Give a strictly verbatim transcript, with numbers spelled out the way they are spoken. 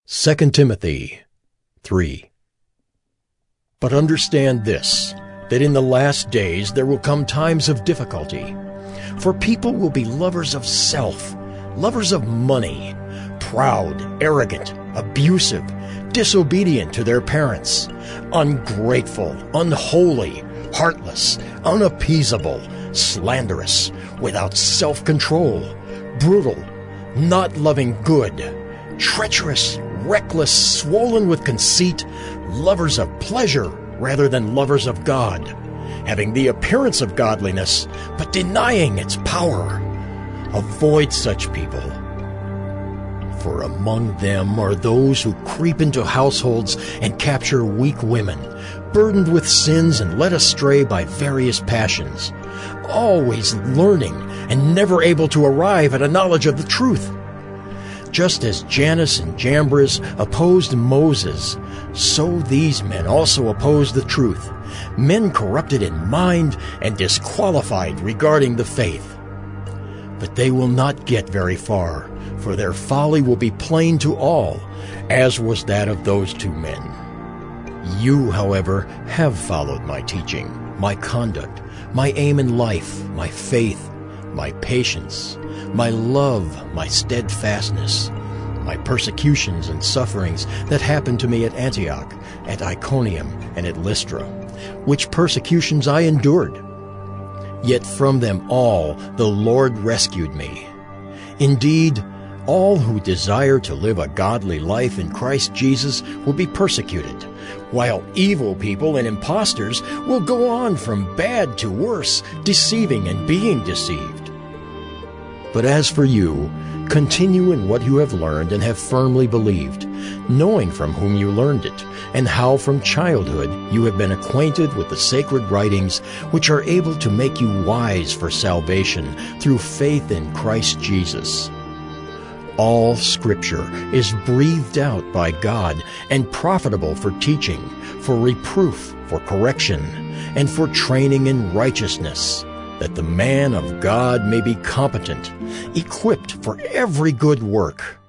Second Timothy three. But understand this, that in the last days there will come times of difficulty. For people will be lovers of self, lovers of money, proud, arrogant, abusive, disobedient to their parents, ungrateful, unholy, heartless, unappeasable, slanderous, without self-control, brutal, not loving good, treacherous, reckless, swollen with conceit, lovers of pleasure rather than lovers of God, having the appearance of godliness, but denying its power. Avoid such people. For among them are those who creep into households and capture weak women, burdened with sins and led astray by various passions, always learning and never able to arrive at a knowledge of the truth. Just as Jannes and Jambres opposed Moses, so these men also oppose the truth, men corrupted in mind and disqualified regarding the faith. But they will not get very far, for their folly will be plain to all, as was that of those two men. You, however, have followed my teaching, my conduct, my aim in life, my faith, my patience, my love, my steadfastness, my persecutions and sufferings that happened to me at Antioch, at Iconium, and at Lystra, which persecutions I endured. Yet from them all the Lord rescued me. Indeed, all who desire to live a godly life in Christ Jesus will be persecuted, while evil people and impostors will go on from bad to worse, deceiving and being deceived. But as for you, continue in what you have learned and have firmly believed, knowing from whom you learned it, and how from childhood you have been acquainted with the sacred writings, which are able to make you wise for salvation through faith in Christ Jesus. All Scripture is breathed out by God and profitable for teaching, for reproof, for correction, and for training in righteousness, that the man of God may be competent, equipped for every good work.